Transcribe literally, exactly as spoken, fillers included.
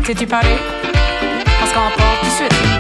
T'es-tu paré? Parce qu'on part tout de suite.